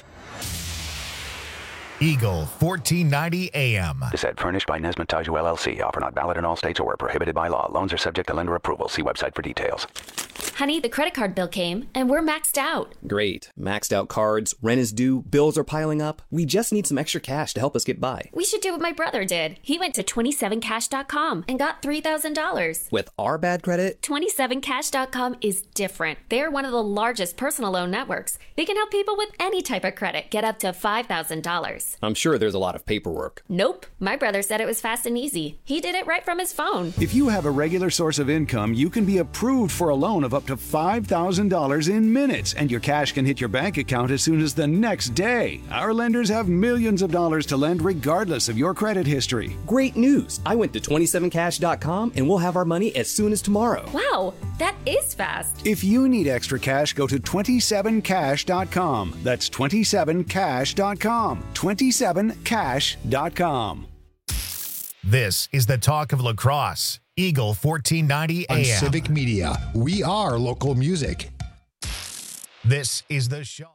[SPEAKER 1] Eagle fourteen ninety A M.
[SPEAKER 7] This ad furnished by Nesmith Taju L L C. Offer not valid in all states or prohibited by law. Loans are subject to lender approval. See website for details.
[SPEAKER 5] Honey, the credit card bill came, and we're maxed out.
[SPEAKER 7] Great. Maxed out cards, rent is due, bills are piling up. We just need some extra cash to help us get by.
[SPEAKER 5] We should do what my brother did. He went to twenty-seven cash dot com and got three thousand dollars.
[SPEAKER 7] With our bad credit?
[SPEAKER 5] twenty-seven cash dot com is different. They're one of the largest personal loan networks. They can help people with any type of credit get up to five thousand dollars.
[SPEAKER 7] I'm sure there's a lot of paperwork.
[SPEAKER 5] Nope. My brother said it was fast and easy. He did it right from his phone.
[SPEAKER 8] If you have a regular source of income, you can be approved for a loan of up to five thousand dollars in minutes, and your cash can hit your bank account as soon as the next day. Our lenders have millions of dollars to lend regardless of your credit history.
[SPEAKER 7] Great news! I went to twenty-seven cash dot com and we'll have our money as soon as tomorrow.
[SPEAKER 5] Wow, that is fast.
[SPEAKER 8] If you need extra cash, go to twenty-seven cash dot com. That's twenty-seven cash dot com. twenty-seven cash dot com.
[SPEAKER 1] This is the talk of La Crosse. Eagle fourteen ninety A M.
[SPEAKER 9] On Civic Media, we are local music.
[SPEAKER 1] This is the show.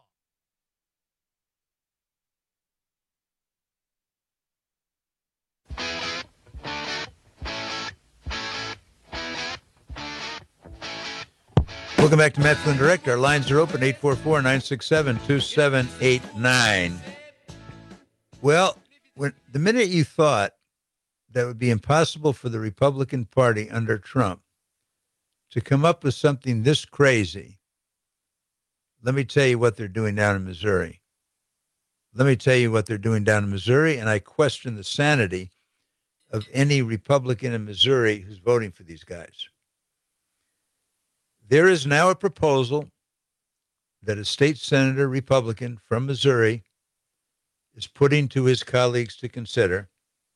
[SPEAKER 13] Welcome back to Matt Flynn Direct. Our lines are open, eight four four, nine six seven, two seven eight nine. Well, when the minute you thought that it would be impossible for the Republican Party under Trump to come up with something this crazy, let me tell you what they're doing down in Missouri. Let me tell you what they're doing down in Missouri, and I question the sanity of any Republican in Missouri who's voting for these guys. There is now a proposal that a state senator, Republican from Missouri, is putting to his colleagues to consider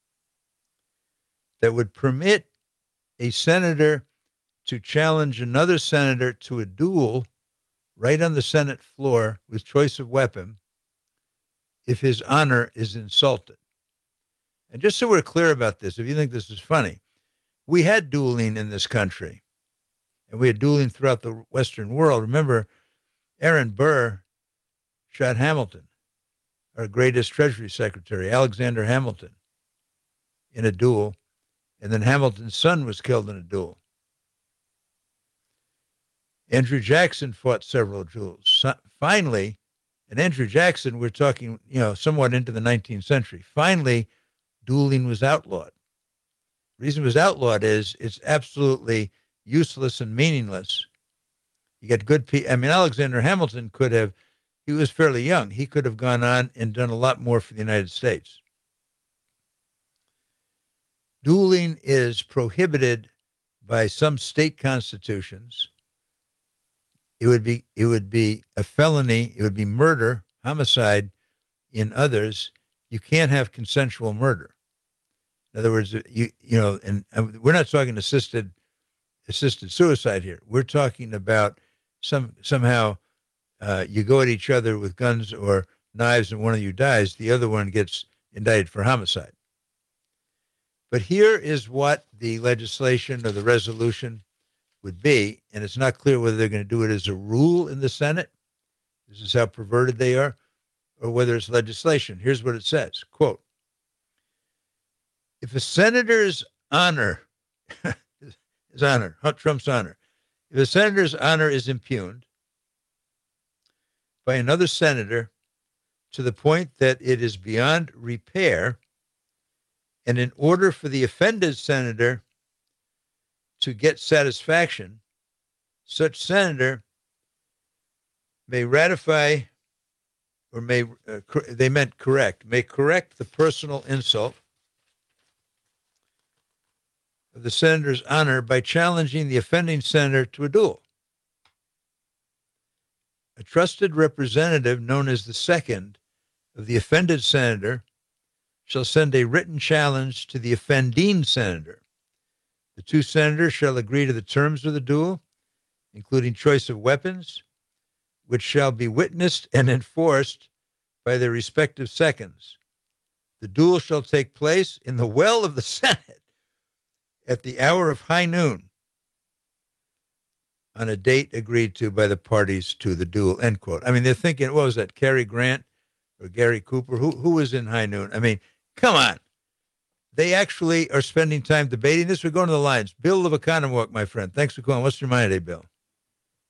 [SPEAKER 13] that would permit a senator to challenge another senator to a duel right on the Senate floor with choice of weapon if his honor is insulted. And just so we're clear about this, if you think this is funny, we had dueling in this country, and we had dueling throughout the Western world. Remember, Aaron Burr shot Hamilton, our greatest Treasury Secretary, Alexander Hamilton, in a duel. And then Hamilton's son was killed in a duel. Andrew Jackson fought several duels. So, finally, and Andrew Jackson, we're talking, you know, somewhat into the nineteenth century. Finally, dueling was outlawed. The reason it was outlawed is it's absolutely useless and meaningless. You get good people. I mean, Alexander Hamilton could have, he was fairly young. He could have gone on and done a lot more for the United States. Dueling is prohibited by some state constitutions. It would be it would be a felony. It would be murder, homicide in others. You can't have consensual murder. In other words, you you know, and we're not talking assisted assisted suicide here. We're talking about some somehow uh, you go at each other with guns or knives, and one of you dies. The other one gets indicted for homicide. But here is what the legislation or the resolution would be, and it's not clear whether they're going to do it as a rule in the Senate. This is how perverted they are, or whether it's legislation. Here's what it says, quote, if a senator's honor, his honor, Trump's honor, if a senator's honor is impugned by another senator to the point that it is beyond repair, and in order for the offended senator to get satisfaction, such senator may ratify, or may, uh, cor- they meant correct, may correct the personal insult of the senator's honor by challenging the offending senator to a duel. A trusted representative known as the second of the offended senator shall send a written challenge to the offending senator. The two senators shall agree to the terms of the duel, including choice of weapons, which shall be witnessed and enforced by their respective seconds. The duel shall take place in the well of the Senate at the hour of high noon on a date agreed to by the parties to the duel, end quote. I mean, they're thinking, what was that, Cary Grant or Gary Cooper? Who who was in high noon? I mean, come on. They actually are spending time debating this. We're going to the lines. Bill of Economwalk, my friend. Thanks for calling. What's your mind today, Bill?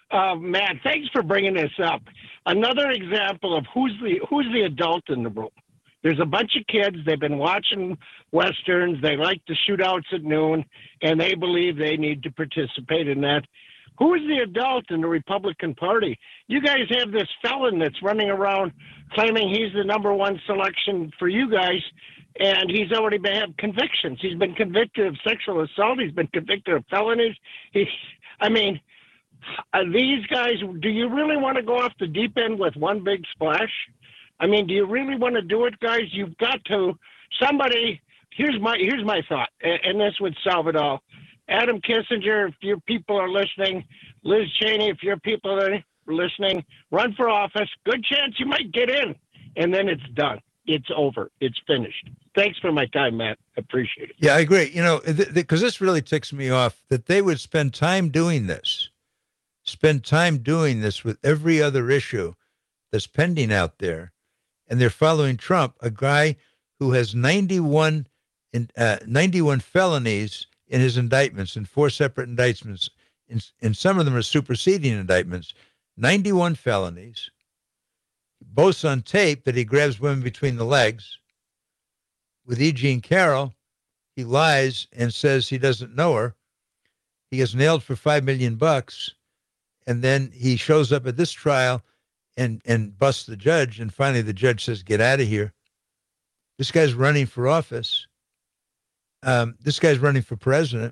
[SPEAKER 2] Uh, Matt, thanks for bringing this up. Another example of who's the who's the adult in the room. There's a bunch of kids. They've been watching Westerns. They like the shootouts at noon, and they believe they need to participate in that. Who is the adult in the Republican Party? You guys have this felon that's running around claiming he's the number one selection for you guys, and he's already been have convictions. He's been convicted of sexual assault. He's been convicted of felonies. He's, I mean, uh, these guys, do you really want to go off the deep end with one big splash? I mean, do you really want to do it, guys? You've got to. Somebody, here's my here's my thought, and, and this would solve it all. Adam Kissinger, if your people are listening, Liz Cheney, if your people are listening, run for office. Good chance you might get in, and then it's done. It's over. It's finished. Thanks for my time, Matt. Appreciate it.
[SPEAKER 13] Yeah, I agree. You know, because th- th- this really ticks me off that they would spend time doing this, spend time doing this with every other issue that's pending out there. And they're following Trump, a guy who has ninety-one, in, uh, ninety-one felonies in his indictments, in four separate indictments, and, and some of them are superseding indictments, ninety-one felonies, boasts on tape that he grabs women between the legs. With E. Jean Carroll, he lies and says he doesn't know her. He gets nailed for five million bucks, and then he shows up at this trial and, and busts the judge, and finally the judge says, get out of here. This guy's running for office. Um, this guy's running for president,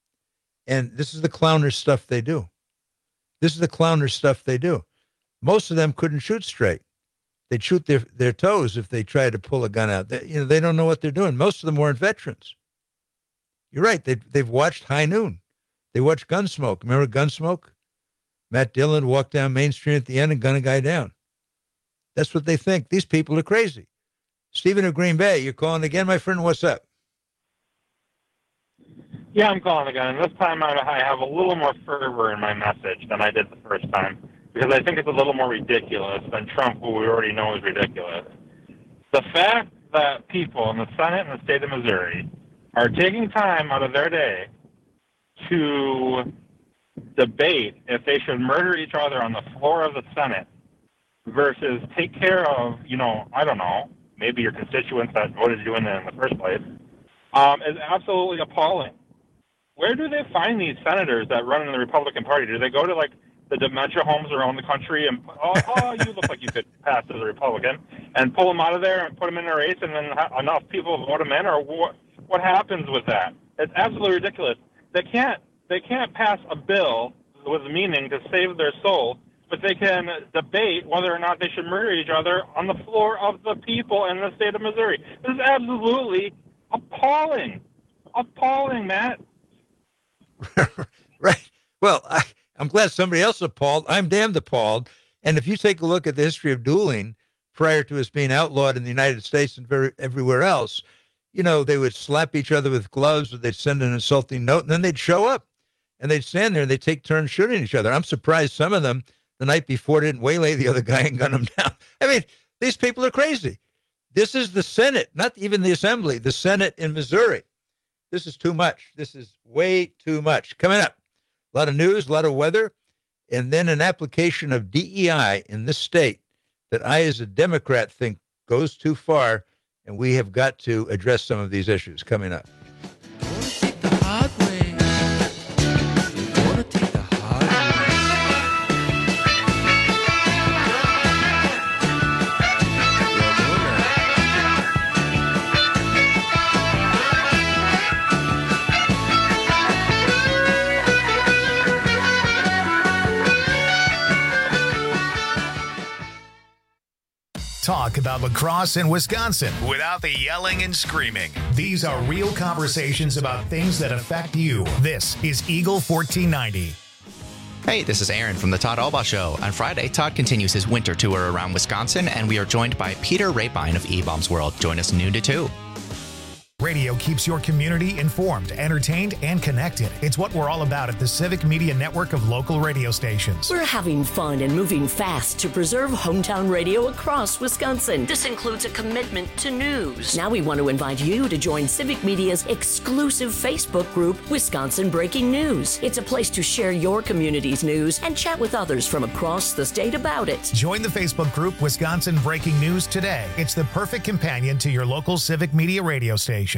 [SPEAKER 13] and this is the clowner stuff they do. This is the clowner stuff they do. Most of them couldn't shoot straight. They'd shoot their, their toes if they tried to pull a gun out. They, you know, they don't know what they're doing. Most of them weren't veterans. You're right. They, they've watched High Noon. They watched Gunsmoke. Remember Gunsmoke? Matt Dillon walked down Main Street at the end and gunned a guy down. That's what they think. These people are crazy. Stephen of Green Bay, you're calling again, my friend. What's up?
[SPEAKER 11] Yeah, I'm calling again. This time out, I have a little more fervor in my message than I did the first time, because I think it's a little more ridiculous than Trump, who we already know is ridiculous. The fact that people in the Senate and the state of Missouri are taking time out of their day to debate if they should murder each other on the floor of the Senate versus take care of, you know, I don't know, maybe your constituents that voted you in in the first place, um, is absolutely appalling. Where do they find these senators that run in the Republican Party? Do they go to, like, the dementia homes around the country and, oh, oh you look like you could pass as a Republican, and pull them out of there and put them in a race, and then enough people vote them in? Or what, what happens with that? It's absolutely ridiculous. They can't, they can't pass a bill with meaning to save their soul, but they can debate whether or not they should murder each other on the floor of the people in the state of Missouri. This is absolutely appalling. Appalling, Matt.
[SPEAKER 13] Right. Well, I, I'm glad somebody else appalled. I'm damned appalled. And if you take a look at the history of dueling prior to us being outlawed in the United States and very, everywhere else, you know, they would slap each other with gloves, or they'd send an insulting note, and then they'd show up and they'd stand there and they'd take turns shooting each other. I'm surprised some of them the night before didn't waylay the other guy and gun him down. I mean, these people are crazy. This is the Senate, not even the Assembly, the Senate in Missouri. This is too much. This is way too much. Coming up, a lot of news, a lot of weather, and then an application of D E I in this state that I, as a Democrat, think goes too far, and we have got to address some of these issues. Coming up.
[SPEAKER 1] Talk about lacrosse in Wisconsin without the yelling and screaming. These are real conversations about things that affect you. This is Eagle fourteen ninety.
[SPEAKER 12] Hey, this is Aaron from the Todd Albaugh Show. On Friday, Todd continues his winter tour around Wisconsin, and we are joined by Peter Rapine of E-Bombs World. Join us noon to two.
[SPEAKER 1] Radio keeps your community informed, entertained, and connected. It's what we're all about at the Civic Media Network of local radio stations.
[SPEAKER 3] We're having fun and moving fast to preserve hometown radio across Wisconsin. This includes a commitment to news. Now we want to invite you to join Civic Media's exclusive Facebook group, Wisconsin Breaking News. It's a place to share your community's news and chat with others from across the state about it.
[SPEAKER 1] Join the Facebook group Wisconsin Breaking News today. It's the perfect companion to your local Civic Media radio station.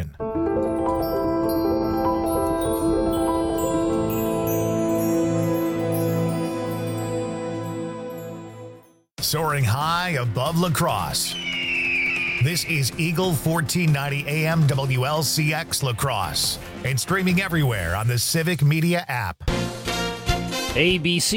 [SPEAKER 1] Soaring high above La Crosse. This is Eagle fourteen ninety A M W L C X La Crosse and streaming everywhere on the Civic Media app.
[SPEAKER 4] A B C